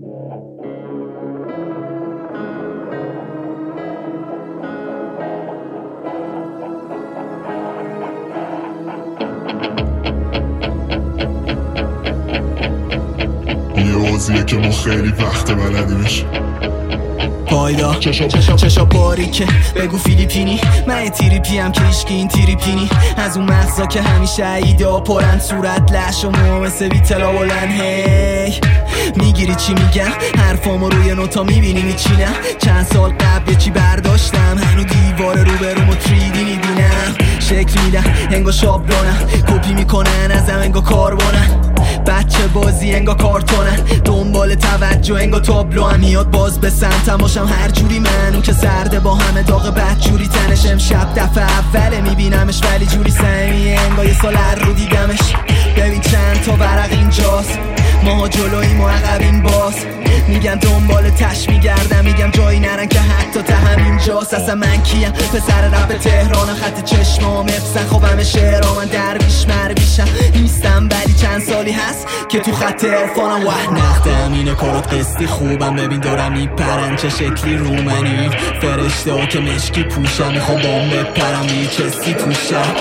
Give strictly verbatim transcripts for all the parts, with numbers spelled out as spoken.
بازیه که ما خیلی وقت بلدیمش. پایدا چشا چشا باریکه بگو فیلیپینی، من تریپی هم که ایشکی این تریپینی، از اون مغزا که همیشه ایدا پرن، صورت لش و موها مثل بیتلا بلن. هی میگیری چی میگم؟ حرفامو روی نوتا میبینی میچینم. چند سال قبل چی برداشتم، هنو دیوار رو برومو تریدی میبینم. شکل میدم انگا شابلونم، کپی میکنن ازم انگا کاربونن. بچه بازی انگا کارتونن، دنبال توجه انگا تابلو هم میاد باز به سمتم باشم هر جوری. من اون که سرده با همه داغ بدجوری تنش، امشب دفعه اوله میبینمش ولی جوری سمیه انگا یه سال هر رو دیدمش. ببین چند تا ورق اینجاست، ماها جلوییم و عقبیم باز. میگن دنبال تش میگردم، میگم جایی نرن که حتی ته همینجاست. اصلا من کیم؟ پسر رپ تهران، خط چشمام افسن خوابم شعرها. من درویش مرویشم نیستم ولی چند سالی هست که تو خط عرفانم. وح نختم اینه کارات قسطی خوبم، ببین دارم میپرن چه شکلی رومنی. فرشته ها که مشکی پوشم، میخوام بام بپرم یه چستی توشم.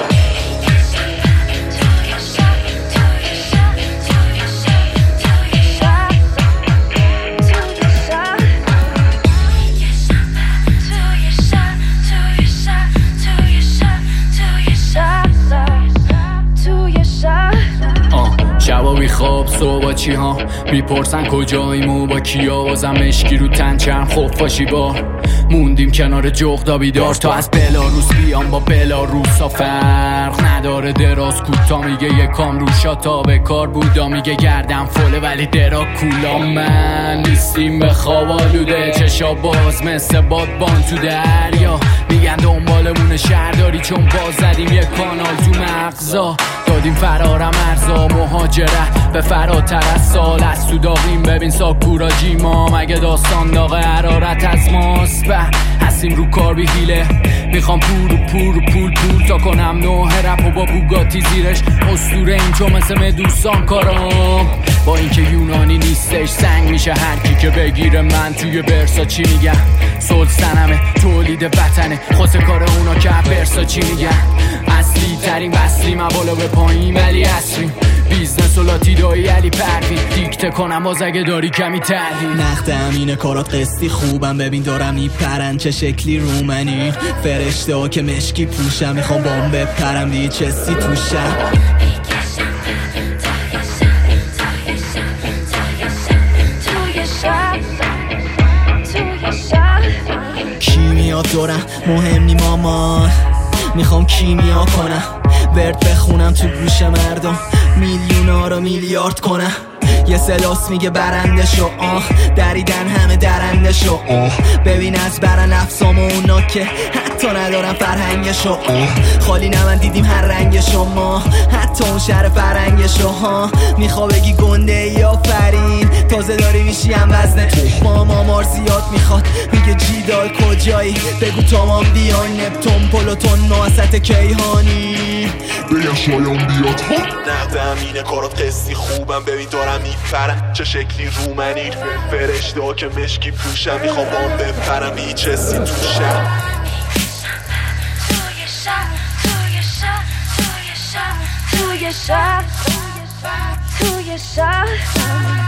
شبا خواب صبح چی ها میپرسن کجاییم و با کیا، بازم مشکی رو تن چرم خفاشی با موندیم کنار جغدا بیدار. تا از بلاروس بیام با بلاروسا فرق نداره، دراز کوتا میگه یکام روشا تا به کار بودا، میگه گردم فله ولی درا کولا. من نیستیم به خواب آلوده، چشا باز مثل بادبان تو دریا. میگن دنبالمون شهرداری چون باز زدیم یک کانال تو مغزا. دادیم فرارم ارزا مهاجرت به فراتر از سال، از تو داغیم ببین ساکورا جیما. مگه داستان داغ حرارت از ماست؟ به هستیم رو کار بی حیله، میخوام پور و پور و پول پول تا کنم نوه رپ و با بوگاتی زیرش. اسطوره این چون مثل مدوسان کارام، با اینکه یونانی نیستش سنگ میشه هرکی که بگیره. من توی برسا چی میگم؟ سلط سنمه تولید وطنه، خواسته کار اونا که برسا چی میگن؟ اصلی ترین وصلیم بالا به پایین ولی اصریم، بیزنس و لاتیدایی علی پروین. دیکته کنم باز اگه داری کمی تحلیل. نختم اینه کارات قسطی خوبم، ببین دارم میپرن چه شکلی رومنی. فرشته ها که مشکی پوشم، میخوام بام بپرم دیگه چستی توشم. کیمیا دارم مهم نی مامان، میخوام کیمیا کنم ورد بخونم تو گوش مردم، میلیونا رو میلیارد کنم. یه سلاس میگه برنده شو، آه دریدن همه درنده شو. آه ببین از برن افسام و اونا که حتی ندارم فرهنگشو. آه خالی نه من دیدیم هر رنگشو، ما حتی اون شهر فرنگشو. ها میخوا بگی گنده یا فرین، تازه داری میشی هم وزن ما. مامار زیاد میخواد میگه جیدال کجایی، بگو تمام بیاین نپتون پلوتون نوست کیهانی. بگم شایان بیاد ها. نقدم اینه کارات قسطی خوبم، ببین دارم میپرم چه شکلی رومنی. فرشته ها که مشکی پوشم، میخوام بام بپرم هیچ چستی توشم. توی شب توی شب توی شب توی شب توی شب